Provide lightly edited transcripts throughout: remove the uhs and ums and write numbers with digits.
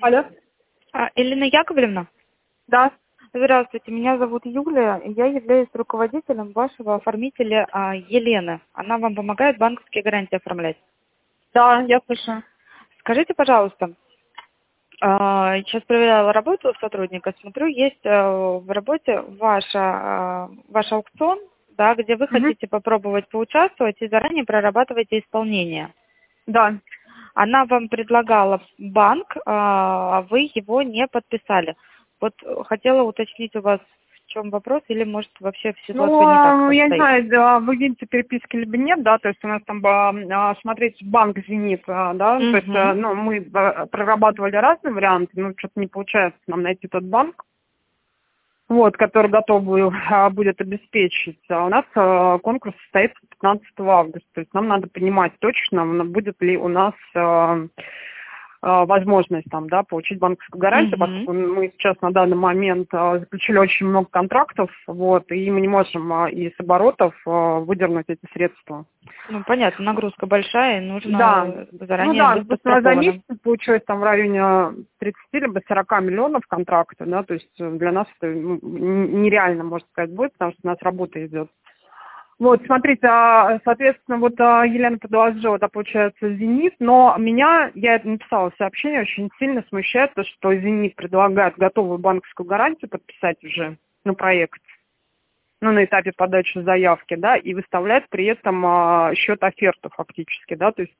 Алло. Елена Яковлевна, Да. здравствуйте, меня зовут Юлия, и я являюсь руководителем вашего оформителя Елены. Она вам помогает банковские гарантии оформлять. Да, я слышу. Скажите, пожалуйста, сейчас проверяла работу сотрудника, смотрю, есть в работе ваш аукцион, да, где вы Мгм. хотите попробовать поучаствовать и заранее прорабатываете исполнение. Да. Она вам предлагала банк, а вы его не подписали. Вот хотела уточнить у вас, в чем вопрос, или, может, вообще ситуация не так Я не обстоит. знаю, да, вы видите переписки либо нет, да, то есть у нас там смотреть банк «Зенит», да, то есть, Мгм. мы прорабатывали разные варианты, но что-то не получается нам найти тот банк, вот, который готов будет обеспечить. А у нас конкурс состоится 15 августа, то есть нам надо понимать точно, будет ли у нас возможность там, да, получить банковскую гарантию, Мгм. поскольку мы сейчас на данный момент заключили очень много контрактов, вот, и мы не можем из оборотов выдернуть эти средства. Ну, понятно, нагрузка большая, и Да, нужно ну заранее да, быть допустим, за месяц подстрахованным. получилось там в районе 30 либо 40 миллионов контракта, да, то есть для нас это нереально, можно сказать, будет, потому что у нас работа идет. Вот, смотрите, соответственно, вот Елена предложила, да, получается, «Зенит», но я это написала в сообщении, очень сильно смущает то, что «Зенит» предлагает готовую банковскую гарантию подписать уже на проект, ну, на этапе подачи заявки, да, и выставляет при этом счет оферту фактически, да, то есть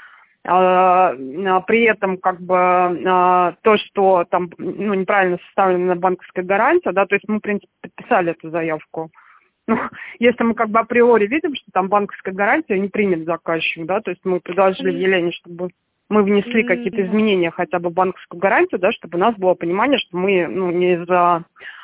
при этом как бы то, что там, ну, неправильно составлена банковская гарантия, да, то есть мы, в принципе, подписали эту заявку. Ну, если мы как бы априори видим, что там банковская гарантия не примет заказчик, да, то есть мы предложили Елене, чтобы мы внесли какие-то М, изменения хотя бы в банковскую гарантию, да, чтобы у нас было понимание, что мы, ну, не за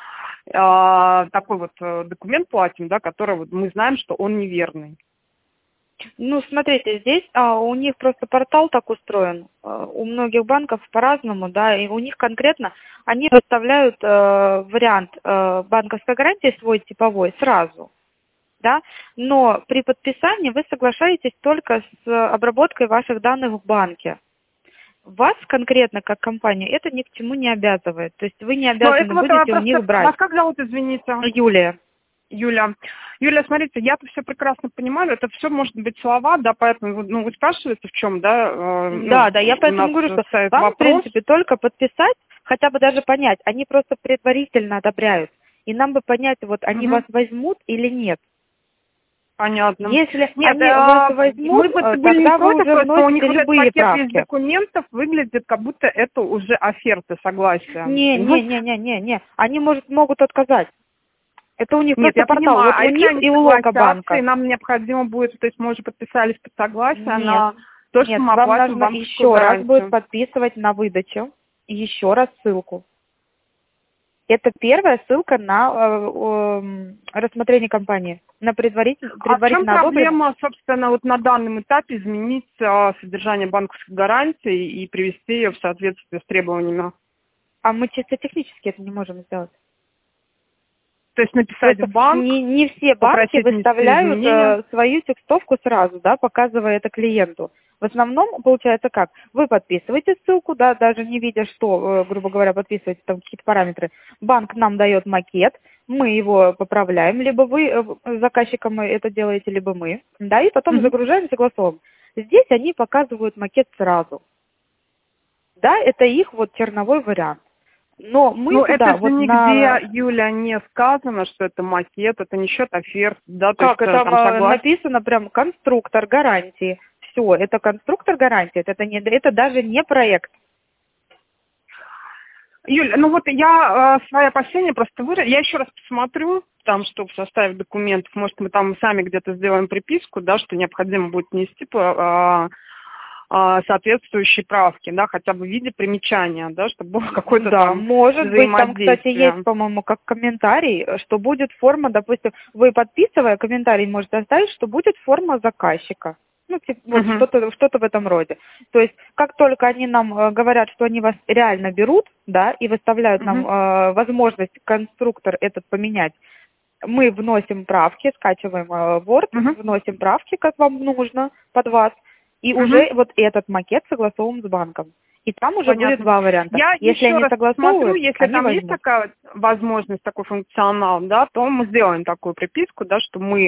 такой вот документ платим, да, который вот мы знаем, что он неверный. Ну, смотрите, здесь у них просто портал так устроен. У многих банков по-разному, да, и у них конкретно они выставляют вариант банковской гарантии свой типовой сразу, да, но при подписании вы соглашаетесь только с обработкой ваших данных в банке. Вас конкретно, как компанию, это ни к чему не обязывает. То есть вы не Но это обязаны вот будете у просто, них брать. вас как зовут, извините? Юлия. Юля. Юля, смотрите, я-то все прекрасно понимаю, это все может быть слова, да, поэтому, ну, вы спрашиваете, в чем, да, Да, да, я у нас поэтому говорю, что стоит вам, в вопрос. принципе, только подписать, хотя бы даже понять, они просто предварительно одобряют. И нам бы понять, вот они вас Мгм. возьмут или нет. Понятно. Если Нет, они вас мы возьмут, бы были не тогда вы против, уже просто у них вносите вот этот любые пакет из правки. документов выглядит, как будто это уже оферта, согласия. Не, не, Понимаете? не, не, не, не. Они, могут отказать. Это у них Нет, просто я портал. понимаю, Вот а у если них они и у согласятся, и Локобанка. нам необходимо будет, то есть мы уже подписались под согласие Нет, на то, что нет, мы вам оплатим нужно банковскую еще раз будет гарантию. подписывать на выдачу, и еще раз ссылку. Это первая ссылка на рассмотрение компании, на А в чем предварительно одобрен. проблема, собственно, вот на данном этапе изменить содержание банковской гарантии и привести ее в соответствие с требованиями? А мы чисто технически это не можем сделать. То есть написать Просто в банк, не все банки попросить внести выставляют изменения? свою текстовку сразу, да, показывая это клиенту. В основном получается как? Вы подписываете ссылку, да, даже не видя, что, грубо говоря, подписываете там какие-то параметры. Банк нам дает макет, мы его поправляем, либо вы заказчиком это делаете, либо мы, да, и потом Мгм. загружаем, согласовываем. Здесь они показывают макет сразу. Да, это их вот черновой вариант. Но мы Ну, это туда же вот нигде, Юля, не сказано, что это макет, это не счет оферт, да, то есть как это там согласен. написано прям конструктор гарантии. Все, это конструктор гарантии, это даже не проект. Юля, ну вот я свои опасения просто я еще раз посмотрю, там, что в составе документов, может, мы там сами где-то сделаем приписку, да, что необходимо будет внести соответствующие правки, да, хотя бы в виде примечания, да, чтобы было какое-то Да, там может быть, там, кстати, есть, взаимодействие. по-моему, как комментарий, что будет форма, допустим, вы подписывая комментарий можете оставить, что будет форма заказчика. Ну, типа, вот Мгм. что-то в этом роде. То есть, как только они нам говорят, что они вас реально берут, да, и выставляют нам Мгм. возможность конструктор этот поменять, мы вносим правки, скачиваем Word, Мгм. вносим правки, как вам нужно, под вас, и Мгм. уже вот этот макет согласовываем с банком. И там уже Понятно. будет два варианта. Я Если еще они раз согласовывают, смотрю, если они там есть возьмут. такая возможность, такой функционал, да, то мы сделаем такую приписку, да, что мы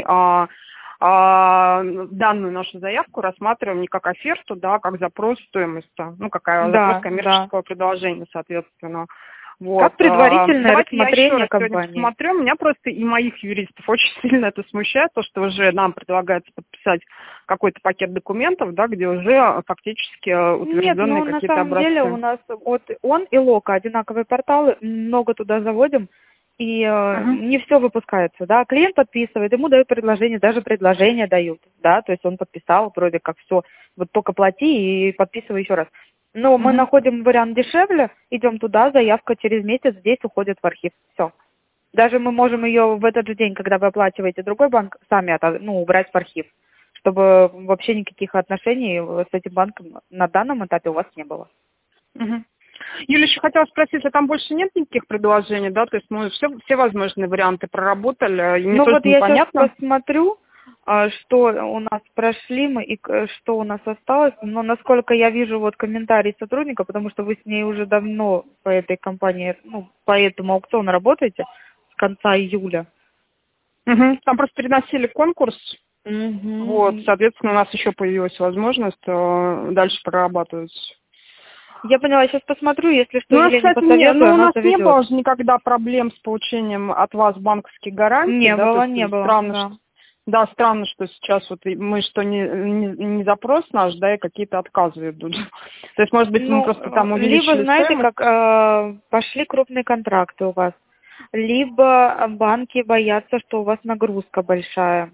данную нашу заявку рассматриваем не как оферту, да, а как запрос стоимости, ну, какая запрос Да, да. коммерческого предложения, соответственно. Вот. Как предварительное Давайте я еще рассмотрение раз сегодня компании. посмотрю. Меня просто и моих юристов очень сильно это смущает, то, что уже нам предлагается подписать какой-то пакет документов, да, где уже фактически Нет, утвержденные ну на какие-то самом образцы. деле у нас вот он и Лока одинаковые порталы, много туда заводим, и Мгм. не все выпускается, да. Клиент подписывает, ему дают предложение, даже предложение дают, да, то есть он подписал, вроде как все, вот только плати и подписывай еще раз. Но мы Мгм. находим вариант дешевле, идем туда, заявка через месяц здесь уходит в архив, все. Даже мы можем ее в этот же день, когда вы оплачиваете другой банк, сами убрать в архив, чтобы вообще никаких отношений с этим банком на данном этапе у вас не было. Мгм. Юля, еще хотела спросить, а там больше нет никаких предложений, да? То есть мы все возможные варианты проработали, и мне Ну тоже вот я сейчас непонятно. посмотрю, что у нас прошли мы и что у нас осталось. Но насколько я вижу вот комментарий сотрудника, потому что вы с ней уже давно по этой компании, ну, по этому аукциону работаете с конца июля. Мгм. Там просто переносили конкурс, вот, Мгм. соответственно, у нас еще появилась возможность дальше прорабатывать. Я поняла, сейчас посмотрю, если что, Ну, у нас, Елене кстати, посоветую, у она нас не заведет. было же никогда проблем с получением от вас банковских гарантий, Не да, то было, есть не было, странно, да. что, да, странно, что сейчас вот мы что не запрос наш, да, и какие-то отказы идут. То есть, может быть, мы Ну, просто там либо, увеличили знаете, стоимость. как пошли крупные контракты у вас, либо банки боятся, что у вас нагрузка большая.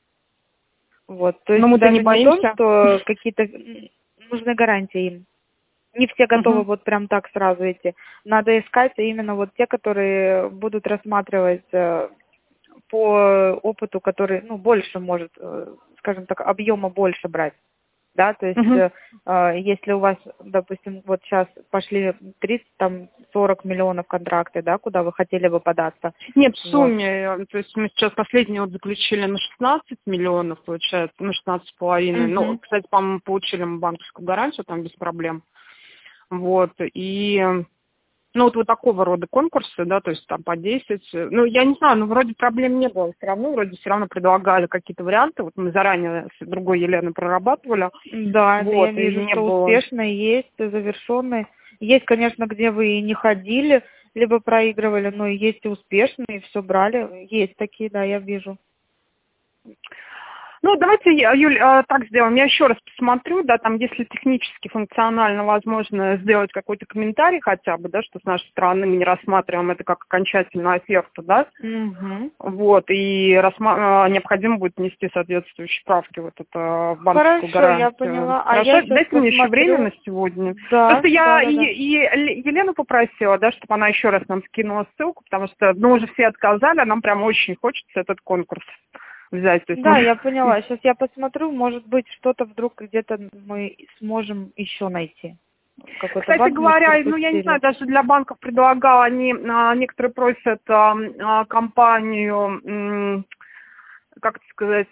Вот, то Но есть мы-то не даже не то, боимся. что какие-то нужны гарантии им. Не все готовы Мгм. вот прям так сразу идти. Надо искать именно вот те, которые будут рассматривать по опыту, который, ну, больше может, скажем так, объема больше брать. Да, то есть, Мгм. если у вас, допустим, вот сейчас пошли 30, там, 40 миллионов контракты, да, куда вы хотели бы податься, Нет, в вот. сумме, то есть мы сейчас последний вот заключили на 16 миллионов, получается, на 16,5. Ну, Мгм. кстати, по-моему, получили мы банковскую гарантию там без проблем. Вот, и ну, вот такого рода конкурсы, да, то есть там по 10. Ну, я не знаю, ну, вроде проблем не было все равно, вроде все равно предлагали какие-то варианты. Вот мы заранее с другой Еленой прорабатывали. Да, это я Вот, и вижу, не что было. успешные есть, завершенные. Есть, конечно, где вы и не ходили, либо проигрывали, но есть и успешные, все брали. Есть такие, да, я вижу. Ну, давайте, Юль, так сделаем. Я еще раз посмотрю, да, там, если технически, функционально возможно сделать какой-то комментарий хотя бы, да, что с нашей стороны мы не рассматриваем это как окончательную оферту, да, Угу. вот, и необходимо будет внести соответствующие правки вот это в банковскую Хорошо, я гарантию. поняла. А я Хорошо, сейчас дайте мне еще время посмотрю. на сегодня. Да, Просто я да, да, да. Елену попросила, да, чтобы она еще раз нам скинула ссылку, потому что, ну, уже все отказали, а нам прям очень хочется этот конкурс взять. То есть Да, мы я поняла. Сейчас я посмотрю, может быть, что-то вдруг где-то мы сможем еще найти. Какой-то Кстати банк, может, говоря, ну я не знаю, пропустили. даже для банков предлагала, они некоторые просят компанию, как это сказать,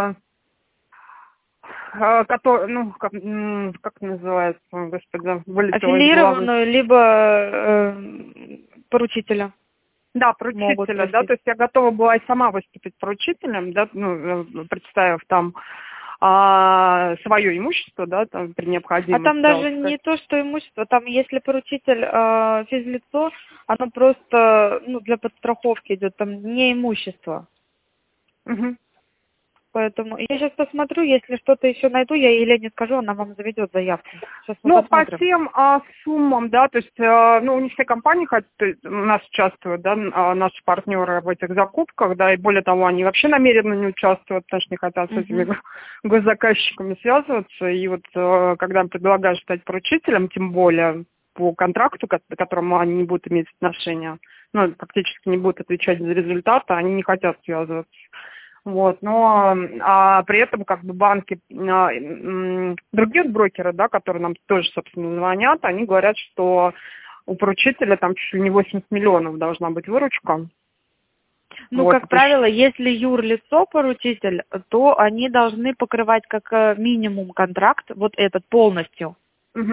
ну как называется, господи, вылетело из головы. Аффилированную, либо поручителя Да, могут поручителя, да, просить. то есть я готова была и сама выступить поручителем, да, ну, представив там свое имущество, да, там при А необходимости, там да, даже вот не то, что имущество, там если поручитель физлицо, оно просто для подстраховки идет, там не имущество. Мгм. Поэтому я сейчас посмотрю, если что-то еще найду, я Елене скажу, она вам заведет заявку. Сейчас мы Ну, по посмотрим. тем суммам, да, то есть, ну, не все компании у нас участвуют, да, наши партнеры в этих закупках, да, и более того, они вообще намеренно не участвуют, потому что не хотят с этими Мгм. госзаказчиками связываться, и вот когда им предлагают стать поручителем, тем более по контракту, к которому они не будут иметь отношения, ну, фактически не будут отвечать за результаты, они не хотят связываться. Вот, но при этом как бы банки, другие брокеры, да, которые нам тоже, собственно, звонят, они говорят, что у поручителя там чуть ли не 80 миллионов должна быть выручка. Ну, Вот, как правило, если юрлицо поручитель, то они должны покрывать как минимум контракт, вот этот полностью. Мгм.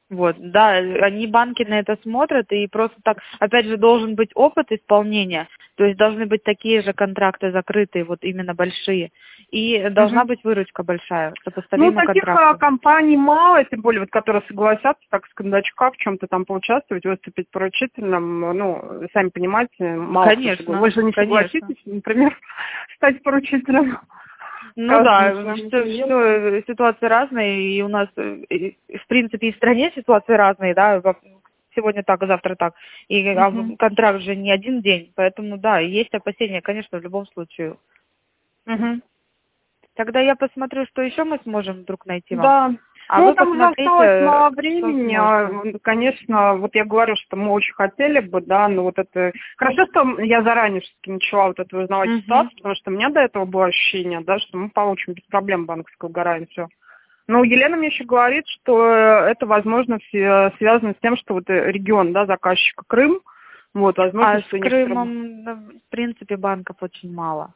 Вот, да, они, банки на это смотрят, и просто так, опять же, должен быть опыт исполнения, то есть должны быть такие же контракты закрытые, вот именно большие, и должна быть выручка большая, Ну, сопоставима таких контракту. компаний мало, тем более, вот, которые согласятся, так с кондачка в чем-то там поучаствовать, выступить поручителем, ну, сами понимаете, мало кто Конечно, согласится. Вы же не конечно. согласитесь, например, стать поручителем. Ну Каждому да, своему все, клиенту. ситуации разные, и у нас, в принципе, и в стране ситуации разные, да, сегодня так, а завтра так. И контракт же не один день, поэтому да, есть опасения, конечно, в любом случае. Мгм. Тогда я посмотрю, что еще мы сможем вдруг найти вам. Да. А Ну, вы там уже осталось посмотрите, мало что времени. сможете. Конечно, вот я говорю, что мы очень хотели бы, да, но вот это... Хорошо, что я заранее все-таки начала вот это узнавать Мгм. ситуацию, потому что у меня до этого было ощущение, да, что мы получим без проблем банковскую гарантию. Но Елена мне еще говорит, что это, возможно, связано с тем, что вот регион, да, заказчика Крым, вот, возможно, А с что некоторые... Крымом, в принципе, банков очень мало.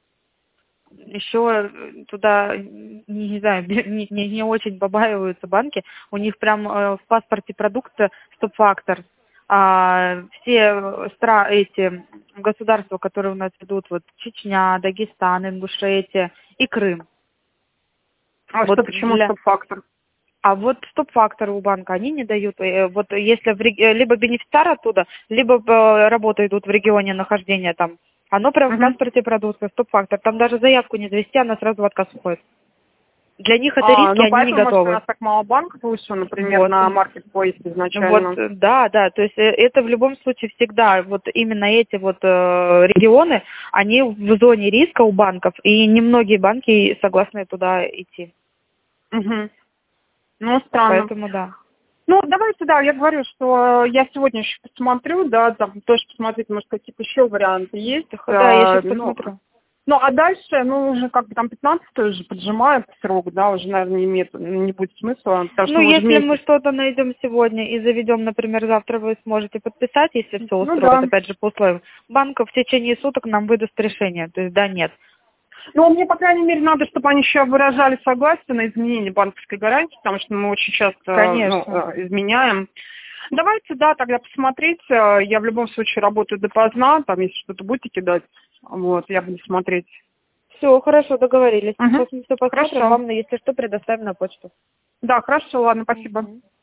Еще туда, не знаю, не очень побаиваются банки. У них прям в паспорте продукта стоп-фактор. А все эти государства, которые у нас идут, вот Чечня, Дагестан, Ингушетия и Крым. А Вот что, почему стоп-фактор? А вот стоп-фактор у банка они не дают. Вот если либо бенефициар оттуда, либо работы идут в регионе нахождения там. Оно прям в паспорте продукции, стоп-фактор. Там даже заявку не завести, она сразу в отказ уходит. Для них это риски, Ну, они не поэтому, может, у готовы. нас так мало банков вышло, например, Вот. на маркетплейсе Вот, изначально. да, то есть это в любом случае всегда, вот именно эти вот регионы, они в зоне риска у банков, и немногие банки согласны туда идти. Угу. Ну, странно. Поэтому да. Ну, давайте, да, я говорю, что я сегодня еще посмотрю, да, там тоже посмотреть, может, какие-то еще варианты есть. Да, я сейчас Ну, посмотрю. ну, а дальше, ну, уже как бы там 15-й уже поджимает срок, да, уже, наверное, не будет смысла, потому что Ну, мы уже если мы месяц. что-то найдем сегодня и заведем, например, завтра вы сможете подписать, если все Ну, устроит, да. опять же, по условиям. Банк в течение суток нам выдаст решение, то есть да, нет. Ну, мне, по крайней мере, надо, чтобы они еще выражали согласие на изменение банковской гарантии, потому что мы очень часто, Конечно. изменяем. Давайте, да, тогда посмотреть. Я в любом случае работаю допоздна, там, если что-то будете кидать, вот, я буду смотреть. Все, хорошо, договорились. Угу. Сейчас мы все посмотрим, Хорошо. вам, если что, предоставим на почту. Да, хорошо, ладно, спасибо. Мгм.